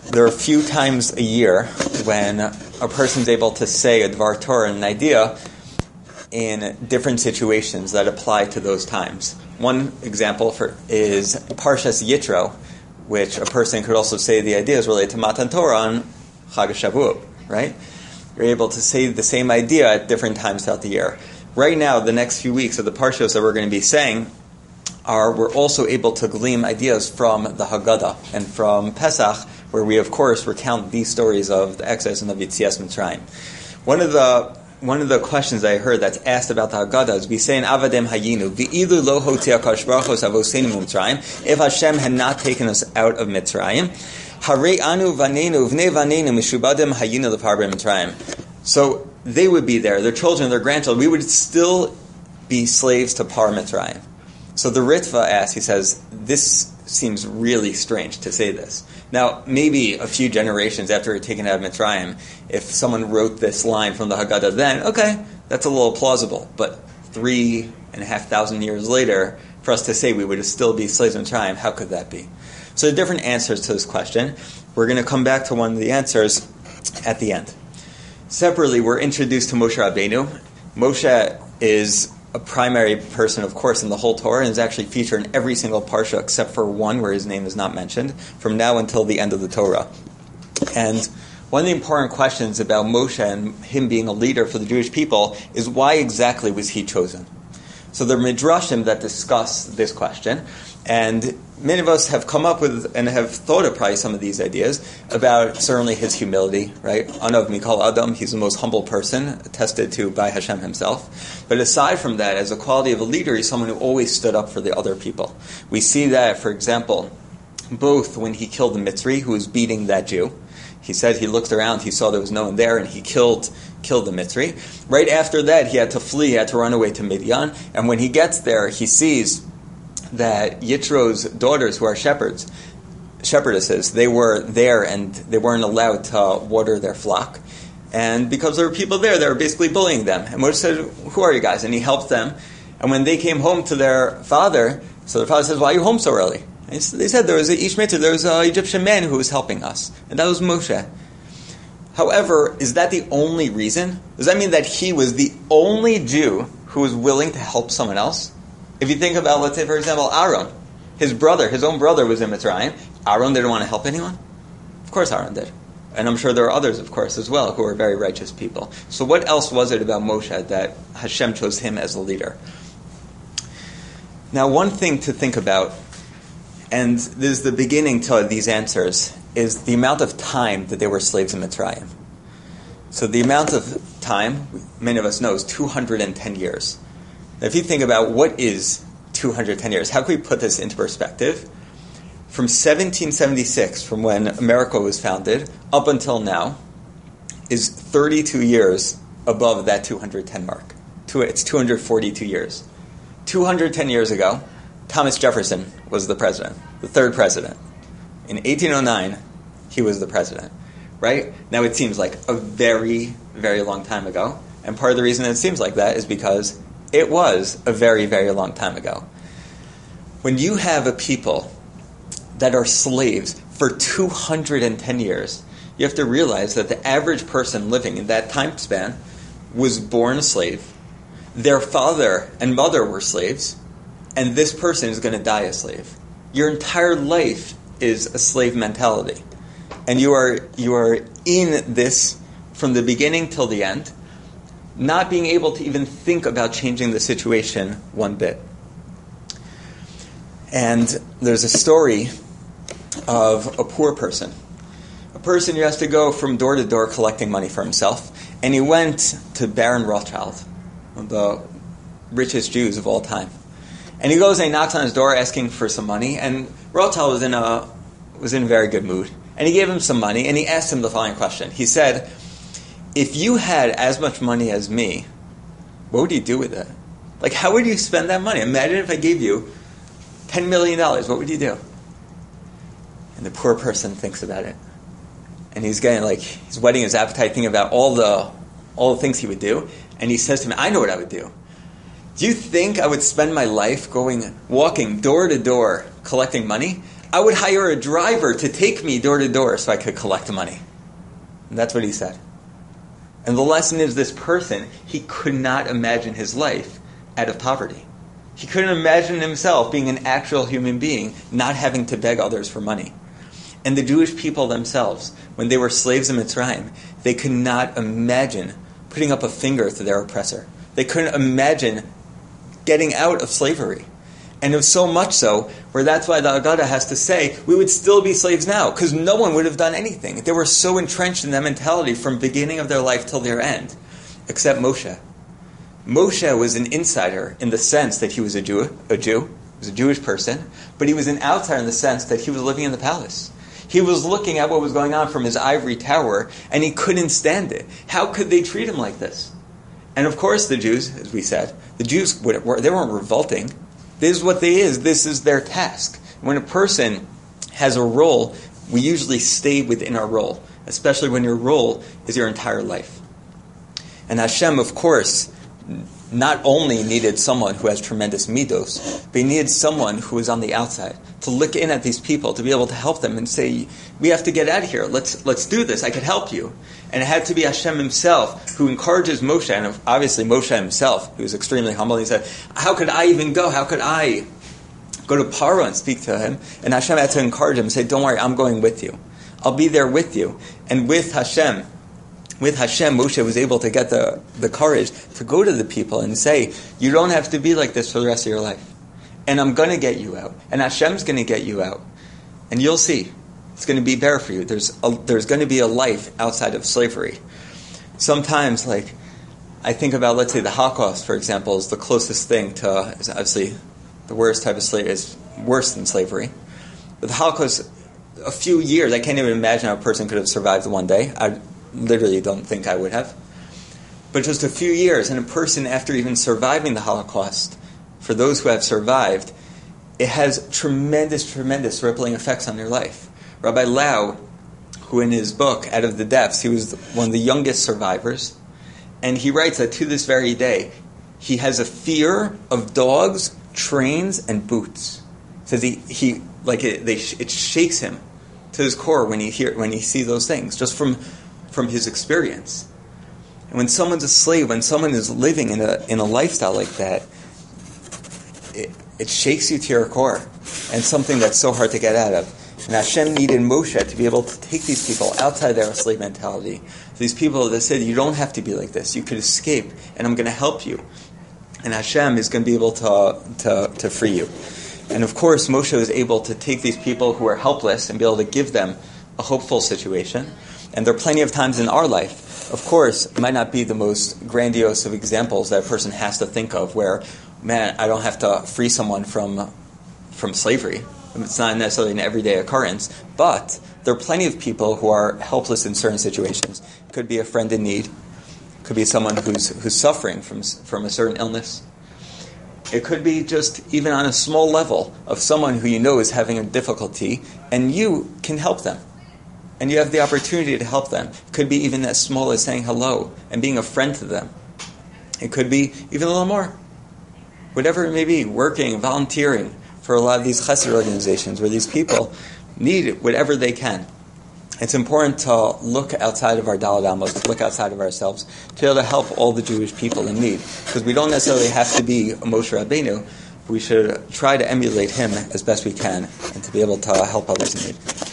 there are a few times a year when a person's able to say a Dvar Torah, an idea, in different situations that apply to those times. One example is Parshas Yitro, which a person could also say the idea is related to Matan Torah on Chag HaShavuot, right? You're able to say the same idea at different times throughout the year. Right now, the next few weeks of the Parshas that we're going to be saying we're also able to glean ideas from the Haggadah and from Pesach, where we, of course, recount these stories of the Exodus and of Yetzias Mitzrayim. One of the questions I heard that's asked about the Haggadah is, we say in Avadem Hayinu, V'ilu lo hotia Kadosh Baruch Hu avoseinu Mitzrayim, if Hashem had not taken us out of Mitzrayim, Harei anu vanenu vnei vanenu mishubadem hayinu leparbe Mitzrayim. So they would be there, their children, their grandchildren, we would still be slaves to Par Mitzrayim. So the Ritva asks, he says, this seems really strange to say this. Now, maybe a few generations after we're taken out of Mitzrayim, if someone wrote this line from the Haggadah then, okay, that's a little plausible. But 3,500 years later, for us to say we would still be slaves in Mitzrayim, how could that be? So there are different answers to this question. We're going to come back to one of the answers at the end. Separately, we're introduced to Moshe Rabbeinu. Moshe is a primary person, of course, in the whole Torah, and is actually featured in every single parsha except for one where his name is not mentioned, from now until the end of the Torah. And one of the important questions about Moshe and him being a leader for the Jewish people is, why exactly was he chosen? So there are midrashim that discuss this question, and many of us have come up with and have thought of probably some of these ideas about certainly his humility, right? Anav Mikal Adam, he's the most humble person, attested to by Hashem himself. But aside from that, as a quality of a leader, he's someone who always stood up for the other people. We see that, for example, both when he killed the Mitzri, who was beating that Jew. He said he looked around, he saw there was no one there, and he killed the Mitzri. Right after that, he had to flee, he had to run away to Midian. And when he gets there, he sees that Yitro's daughters, who are shepherdesses, they were there and they weren't allowed to water their flock. And because there were people there, they were basically bullying them. And Moshe said, who are you guys? And he helped them. And when they came home to their father, so their father says, why are you home so early? And they said there was an Ishmael, there was an Egyptian man who was helping us. And that was Moshe. However, is that the only reason? Does that mean that he was the only Jew who was willing to help someone else? If you think about, let's say, for example, Aaron, his own brother was in Mitzrayim. Aaron didn't want to help anyone? Of course Aaron did. And I'm sure there are others, of course, as well, who are very righteous people. So what else was it about Moshe that Hashem chose him as a leader? Now, one thing to think about, and this is the beginning to these answers, is the amount of time that they were slaves in Mitzrayim. So the amount of time, many of us know, is 210 years. Now, if you think about what is 210 years, how can we put this into perspective? From 1776, from when America was founded, up until now, is 32 years above that 210 mark. It's 242 years. 210 years ago, Thomas Jefferson was the president, the third president. In 1809, he was the president, right? Now, it seems like a very, very long time ago. And part of the reason it seems like that is because it was a very, very long time ago. When you have a people that are slaves for 210 years, you have to realize that the average person living in that time span was born a slave, their father and mother were slaves, and this person is going to die a slave. Your entire life is a slave mentality. And you are in this from the beginning till the end, not being able to even think about changing the situation one bit. And there's a story of a poor person. A person who has to go from door to door collecting money for himself. And he went to Baron Rothschild, one of the richest Jews of all time. And he goes and he knocks on his door asking for some money. And Rothschild was in a very good mood. And he gave him some money and he asked him the following question. He said, if you had as much money as me, what would you do with it? Like, how would you spend that money? Imagine if I gave you $10 million, what would you do? And the poor person thinks about it. And he's whetting his appetite, thinking about all the things he would do. And he says to me, I know what I would do. Do you think I would spend my life walking door to door, collecting money? I would hire a driver to take me door to door so I could collect money. And that's what he said. And the lesson is this person, he could not imagine his life out of poverty. He couldn't imagine himself being an actual human being, not having to beg others for money. And the Jewish people themselves, when they were slaves in Mitzrayim, they could not imagine putting up a finger to their oppressor. They couldn't imagine getting out of slavery. And it was so much so, where that's why the Agada has to say, we would still be slaves now, because no one would have done anything. They were so entrenched in that mentality from beginning of their life till their end, except Moshe. Moshe was an insider in the sense that he was a Jew, he was a Jewish person, but he was an outsider in the sense that he was living in the palace. He was looking at what was going on from his ivory tower, and he couldn't stand it. How could they treat him like this? And of course the Jews, as we said, the Jews, they weren't revolting. This is what they is. This is their task. When a person has a role, we usually stay within our role, especially when your role is your entire life. And Hashem, of course, not only needed someone who has tremendous midos, but he needed someone who was on the outside to look in at these people, to be able to help them and say, we have to get out of here. Let's do this. I could help you. And it had to be Hashem himself who encourages Moshe, and obviously Moshe himself, who was extremely humble. He said, how could I even go? How could I go to Paro and speak to him? And Hashem had to encourage him and say, don't worry, I'm going with you. I'll be there with you. And with Hashem, Moshe was able to get the courage to go to the people and say, you don't have to be like this for the rest of your life. And I'm going to get you out. And Hashem's going to get you out. And you'll see. It's going to be better for you. There's going to be a life outside of slavery. Sometimes, I think about, let's say, the Holocaust, for example, is the closest thing to, is obviously, the worst type of slavery is worse than slavery. But the Holocaust, a few years, I can't even imagine how a person could have survived one day. I literally don't think I would have. But just a few years, and a person, after even surviving the Holocaust, for those who have survived, it has tremendous, tremendous rippling effects on their life. Rabbi Lau, who in his book, Out of the Depths, he was one of the youngest survivors, and he writes that to this very day, he has a fear of dogs, trains, and boots. Says it shakes him to his core when he sees those things, just from his experience. And when someone's a slave, when someone is living in a lifestyle like that, it shakes you to your core, and something that's so hard to get out of. And Hashem needed Moshe to be able to take these people outside their slave mentality. These people that said, you don't have to be like this. You could escape, and I'm going to help you. And Hashem is going to be able to free you. And of course, Moshe was able to take these people who are helpless and be able to give them a hopeful situation. And there are plenty of times in our life, of course, it might not be the most grandiose of examples that a person has to think of where, man, I don't have to free someone from slavery. It's not necessarily an everyday occurrence, but there are plenty of people who are helpless in certain situations. It could be a friend in need. It could be someone who's suffering from a certain illness. It could be just even on a small level of someone who you know is having a difficulty, and you can help them. And you have the opportunity to help them. It could be even as small as saying hello and being a friend to them. It could be even a little more. Whatever it may be, working, volunteering for a lot of these chesed organizations where these people need whatever they can. It's important to look outside of our Daled Amos, to look outside of ourselves, to be able to help all the Jewish people in need. Because we don't necessarily have to be a Moshe Rabbeinu. We should try to emulate him as best we can and to be able to help others in need.